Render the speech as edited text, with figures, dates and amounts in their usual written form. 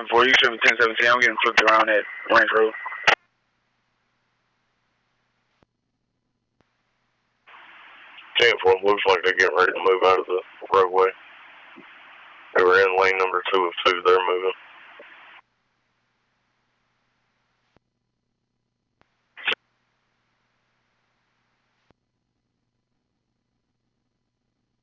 10-4. You should be 10-17. I'm getting flipped around at Ranch Road. 10-4. Looks like they're getting ready to move out of the roadway. They were in lane number 2 of 2. They're moving.